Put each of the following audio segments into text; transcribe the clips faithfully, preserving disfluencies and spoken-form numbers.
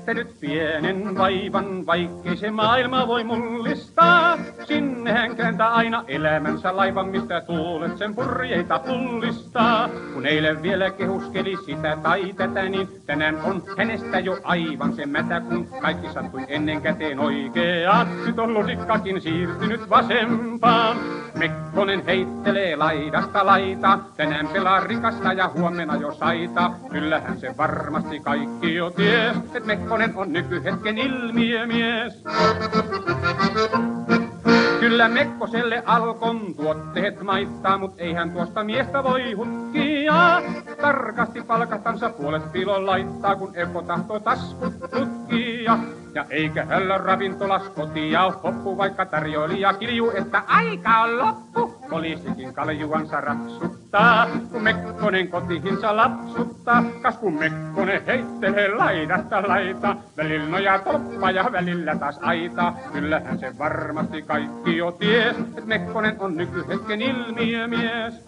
kestänyt pienen vaivan, vaikkei se maailma voi mullistaa. Sinne hän kääntää aina elämänsä laivan, mistä tuulet sen purjeita pullistaa. Kun eilen vielä kehuskeli sitä tai tätä, niin tänään on hänestä jo aivan se mätä, kun kaikki sattui ennen käteen oikeaan. Nyt on lusikkakin siirtynyt vasempaan. Mekkonen heittelee laidasta laitaan, tänään pelaa rikasta ja huomenna jo saita. Kyllähän se varmasti kaikki jo ties, et Mekkonen on nykyhetken ilmiömies. Kyllä Mekkoselle Alkon tuotteet maittaa, mut eihän tuosta miestä voi hutkia. Tarkasti palkatansa puolet pilon laittaa, kun Eppo tahtoo taskut tutkia. Ja eikä hällä ravintolas kotia oo hoppu, vaikka tarjoilija kiljuu, että aika on loppu. Poliisikin kaljuansa rapsuttaa, kun Mekkonen kotihinsa lapsuttaa. Kas kun Mekkonen heittelee laidasta laita, välillä nojaa tolppa ja välillä taas aita. Kyllähän se varmasti kaikki jo ties, et Mekkonen on nykyhetken ilmiömies.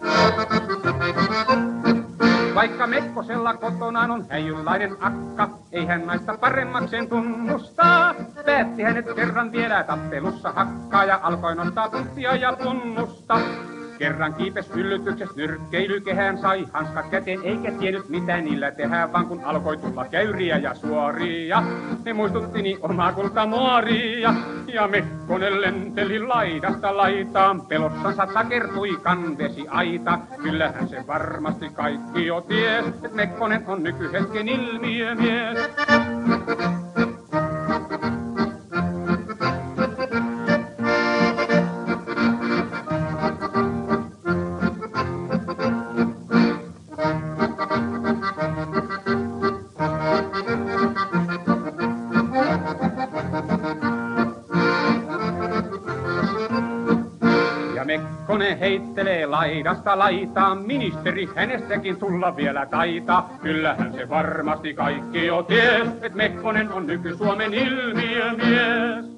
Vaikka Mekkosella kotonaan on häijynlainen akka, ei hän naista paremmakseen tunnustaa. Päätti hänet kerran vielä tappelussa hakkaa ja alkoi nostaa puttia ja punnusta. Kerran kiipes yllytyksessä nyrkkeilykehään, sai hanskat käteen eikä tiennyt mitä niillä tehdään, vaan kun alkoi tulla käyriä ja suoria. Ne muistutti niin omaa kultamuoria, ja Mekkonen lenteli laidasta laitaan. Pelossansa takertui kanvesi aita, kyllähän se varmasti kaikki jo ties, et Mekkonen on nykyhetken ilmiömies. Mekkonen heittelee laidasta laitaan, ministeri hänestäkin tulla vielä taitaa. Kyllähän se varmasti kaikki jo ties, et Mekkonen on nyky-Suomen ilmiömies.